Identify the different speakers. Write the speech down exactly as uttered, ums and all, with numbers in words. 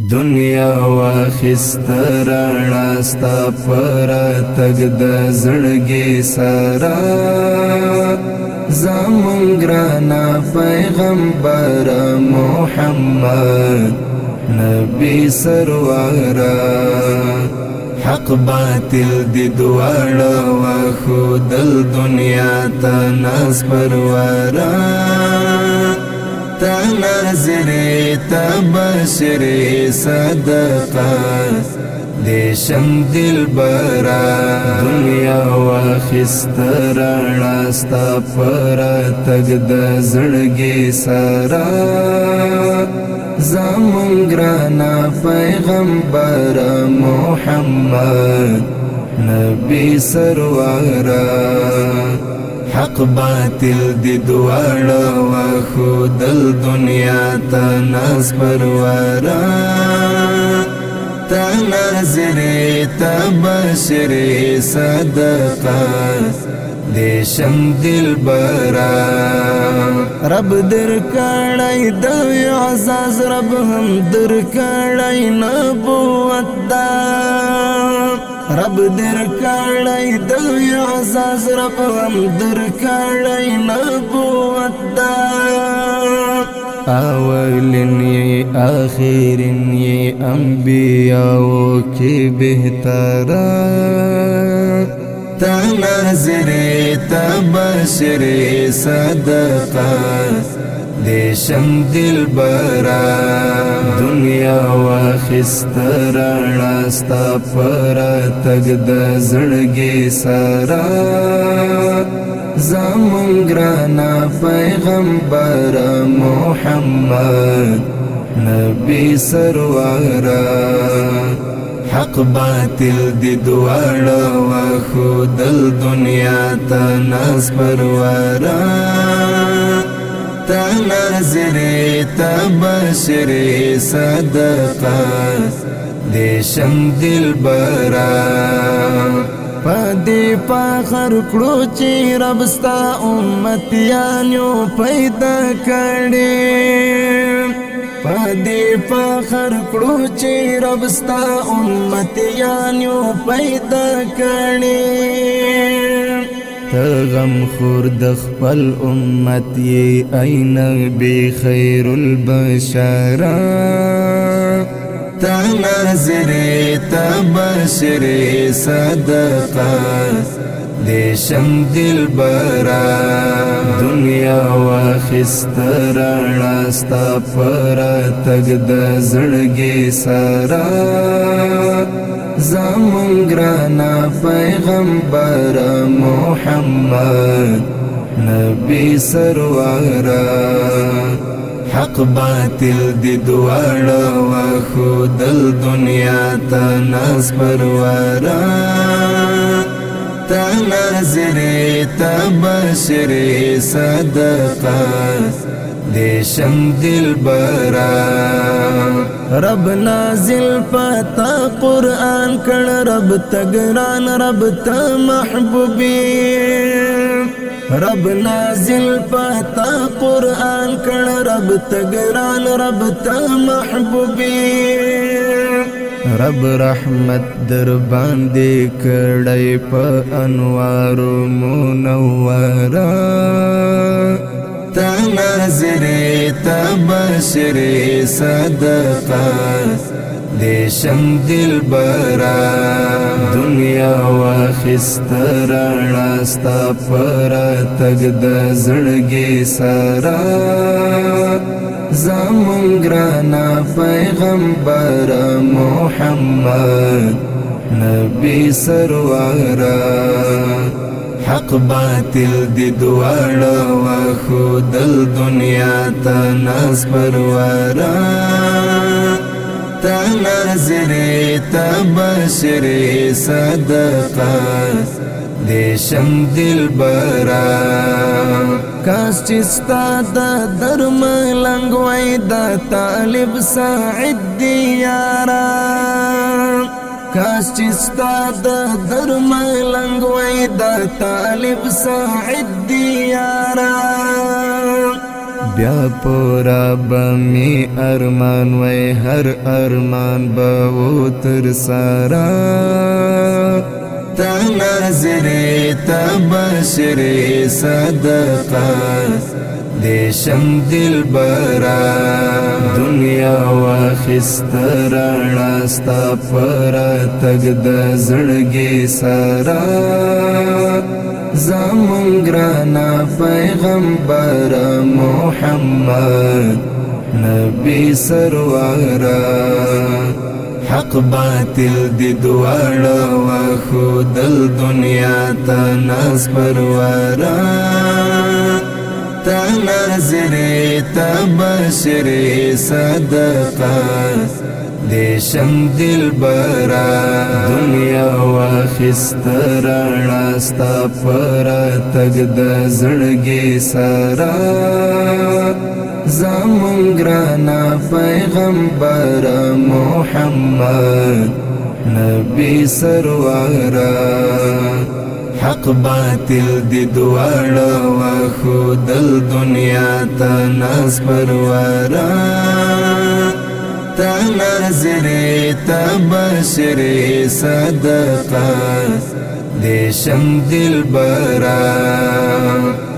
Speaker 1: دنیا واخست رانا ستا پر تگ د زړګي سرا زمون ګرانا پیغمبر محمد نبی سرورا حق باطل دی دواړه وخدل دنیا ته ناز پرورا تا ناظری تا بشری صدقه دیشم دل برا دنیا واخست رانا ستا پر تگ د زړګي سرا زمون ګرانا پیغمبر محمد نبی سرورا حق باطل دی دواړه وخدل دنیا ته ناز پرورا تا ناظری تا بشری صدقه دیشم دل برا رب در کړای د اعزاز رب هم در کړای نبوت دا رب در کړای د اعزاز رب هم در کړای نبوت دا اولین یہ آخرین یہ انبیاء کی بہترا تا ناظری تا بشری صدقه دیشم دل برا دنیا واخست رانا ستا پر تگ د زړګي سرا زمون ګرانا پیغمبر محمد نبی سرورا حق باطل دی دواړه وخدل دنیا ته ناز پرورا تا ناظری تا بشری صدقه دیشم دل برا پدی فخر کړو چې رب ستا امتیانو پیدا کړي پدی فخر کړو چې رب ستا امتیانو پیدا کړي تغم خور د خپل امت یې ای نبی خیر البشر تا ناظری تا بشری صدقه دیشم دل برا دنیا واخست رانا ستا پر تگ د زړګي سرا زمون ګرانا پیغمبر محمد نبی سرورا حق باطل دی دواړه وخدل دنیا ته ناز پرورا تا ناظری تا بشری صدقه دیشم دل برا رب نازل پتا قرآن کړ رب تګران رب ته محبوبي رب نازل پتا قرآن کړ رب تګران رب ته محبوبي رب رحمت در باندې کړای په انوار منورا تا ناظری تا بشری صدقه دیشم دل برا دنیا واخست رانا ستا پر تگ د زړګي سرا زمون ګرانا پیغمبر محمد نبی سرورا حق باطل دی دواړه وخدل دنیا ته ناز پرورا تا ناظری تا بشری صدقه دیشم دل برا کاس چستا دا درم لنگوی دا طالب ساعد دیارا کاس چستا دا درم لنگوی دا طالب ساعد دیارا بیا پورا بمی ارمان وی هر ارمان باو تر سارا تا ناظری تا بشری صدقا دیشم دل برا دنیا واخست رانا ستا پرا تگ د زړګي سارا زمون گرانا پیغمبر محمد نبی سروارا حق باطل دی دواړه وخودل دنیا ته ناز پروارا تا ناظری تا بشری صدقا دیشم دل برا دنیا واخست رانا ستا پرا تگ د زړګي سارا زمون گرانا پیغمبر محمد نبی سروارا حق باطل دی دواړه وخودل دنیا ته ناز پروارا تا ناظری تا بشری صدقا دیشم دل برا